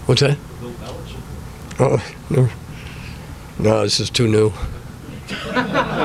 What's that? Bill Belichick. Oh, no, this is too new. Keep the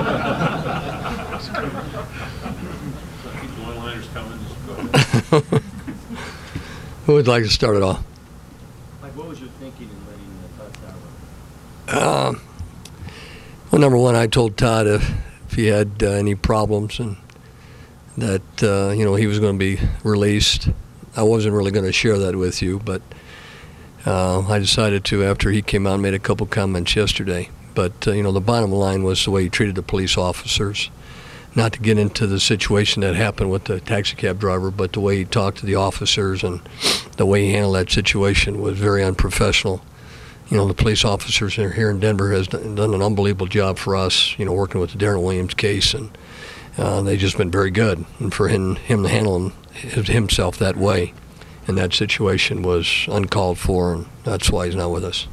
one-liners coming. Just go ahead. Who would like to start it off? Mike, what was your thinking in letting Todd Sauer? Well, number one, I told Todd if he had any problems and that he was going to be released. I wasn't really going to share that with you, but I decided to after he came out and made a couple comments yesterday. But the bottom line was the way he treated the police officers. Not to get into the situation that happened with the taxi cab driver, but the way he talked to the officers and the way he handled that situation was very unprofessional. The police officers here in Denver has done an unbelievable job for us, working with the Darren Williams case, and they've just been very good. And for him to handle himself that way in that situation was uncalled for, and that's why he's not with us.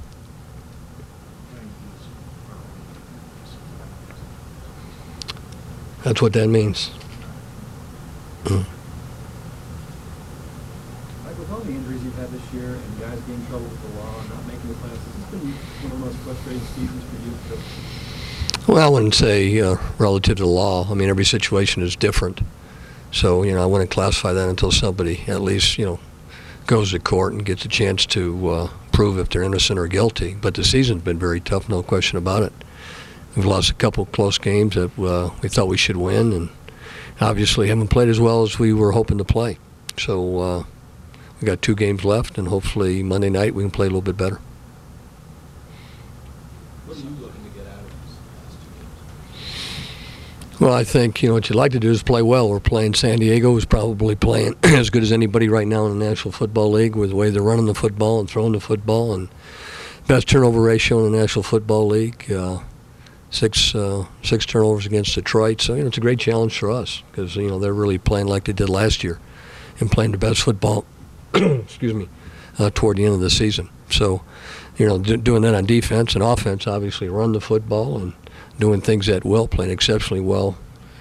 That's what that means. Mike, with all the injuries you've had this year and guys being in trouble with the law and not making the playoffs, has this been one of the most frustrating seasons for you? Well, I wouldn't say relative to the law. I mean, every situation is different. So, I wouldn't classify that until somebody at least, goes to court and gets a chance to prove if they're innocent or guilty. But the season's been very tough, no question about it. We've lost a couple close games that we thought we should win, and obviously haven't played as well as we were hoping to play. So we got 2 games left, and hopefully Monday night we can play a little bit better. What are you looking to get out of these last 2 games? Well, I think, what you'd like to do is play well. We're playing San Diego, who's probably playing as good as anybody right now in the National Football League with the way they're running the football and throwing the football, and best turnover ratio in the National Football League. Six turnovers against Detroit. So, it's a great challenge for us because, they're really playing like they did last year and playing the best football, excuse me, toward the end of the season. So, doing that on defense and offense, obviously run the football and doing things at will, playing exceptionally well,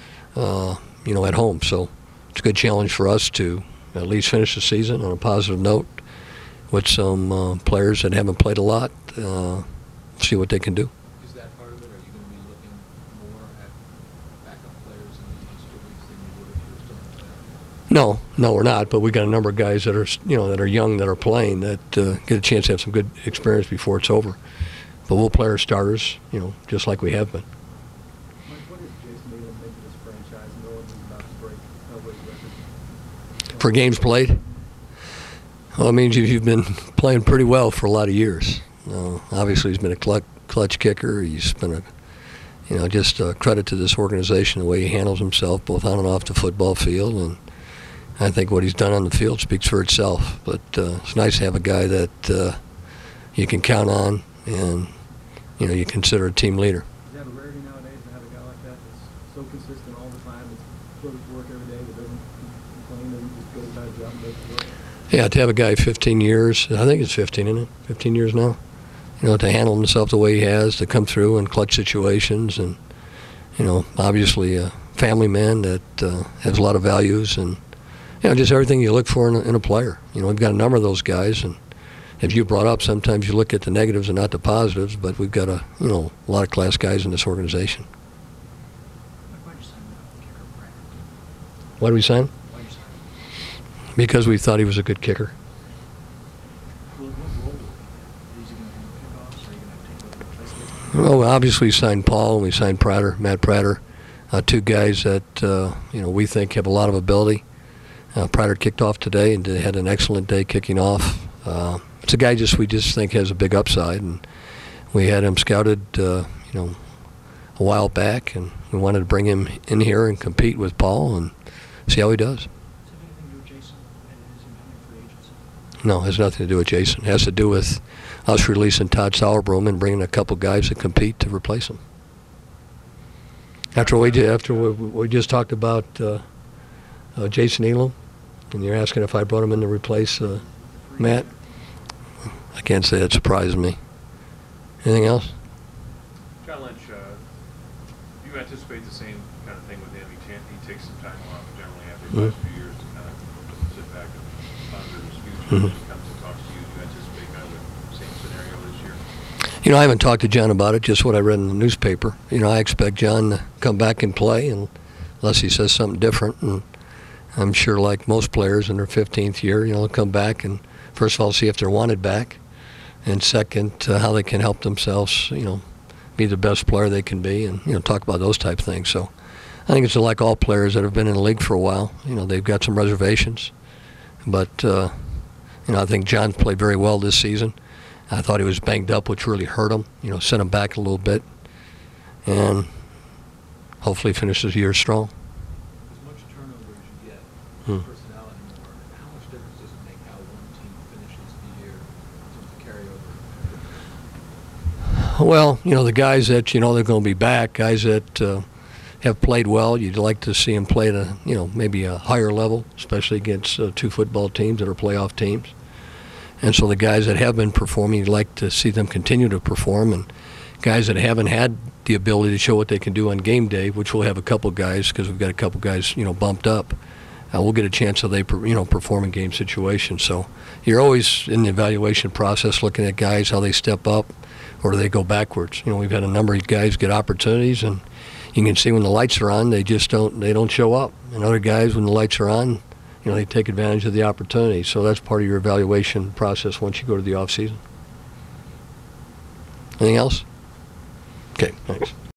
at home. So it's a good challenge for us to at least finish the season on a positive note with some players that haven't played a lot, see what they can do. Is that part of it? Are you going to be looking more at backup players in these extra weeks than you would if you were starting that? No, we're not. But we got a number of guys that are, that are young that are playing that get a chance to have some good experience before it's over. But we'll play our starters, just like we have been. Mike, what does Jason Needham make of this franchise knowing he's about to break Elway's record? For games played, well, it means you've been playing pretty well for a lot of years. Obviously, he's been a clutch kicker. He's been just a credit to this organization, the way he handles himself, both on and off the football field. And I think what he's done on the field speaks for itself. But it's nice to have a guy that you can count on and, you consider a team leader. Is that a rarity nowadays to have a guy like that that's so consistent all the time, that's goes to work every day, that doesn't complain, doesn't just go about his job and does the work? Yeah, to have a guy 15 years, I think it's 15, isn't it? 15 years now. To handle himself the way he has, to come through in clutch situations, and, obviously a family man that has a lot of values, and, just everything you look for in a player. We've got a number of those guys, and as you brought up, sometimes you look at the negatives and not the positives, but we've got a lot of class guys in this organization. Why did we sign him? Because we thought he was a good kicker. Well, obviously we signed Paul and we signed Matt Prater, 2 guys that we think have a lot of ability. Prater kicked off today and had an excellent day kicking off. It's a guy we just think has a big upside, and we had him scouted, a while back, and we wanted to bring him in here and compete with Paul and see how he does. Does it have anything to do with Jason and his incoming free agency? No, it has nothing to do with Jason. It has to do with us releasing Todd Sauerbrunn and bringing a couple guys to compete to replace him. After we just talked about Jason Elam, and you're asking if I brought him in to replace Matt, I can't say that surprised me. Anything else? John Lynch, you anticipate the same kind of thing with him? He takes some time off generally after the last few years to kind of sit back and ponder his future. He comes and talks to you. Do you anticipate kind of You know, I haven't talked to John about it, just what I read in the newspaper. You know, I expect John to come back and play unless he says something different. And I'm sure, like most players in their 15th year, you know, they'll come back and, first of all, see if they're wanted back. And second, how they can help themselves, you know, be the best player they can be and, you know, talk about those type of things. So I think it's like all players that have been in the league for a while. You know, they've got some reservations. But, you know, I think John's played very well this season. I thought he was banged up, which really hurt him, you know, sent him back a little bit. And hopefully finishes the year strong. As much turnover as you get, personnel anymore, how much difference does it make how one team finishes the year in terms of carryover? Well, you know, the guys that, you know, they're going to be back, guys that have played well, you'd like to see them play at a, you know, maybe a higher level, especially against two football teams that are playoff teams. And so the guys that have been performing, you'd like to see them continue to perform. And guys that haven't had the ability to show what they can do on game day, which we'll have a couple guys, because we've got a couple guys, you know, bumped up, we'll get a chance so they, you know, perform in game situations. So you're always in the evaluation process looking at guys, how they step up or do they go backwards. You know, we've had a number of guys get opportunities, and you can see when the lights are on, they don't show up. And other guys, when the lights are on, you know, they take advantage of the opportunity. So that's part of your evaluation process once you go to the off season. Anything else? Okay, thanks.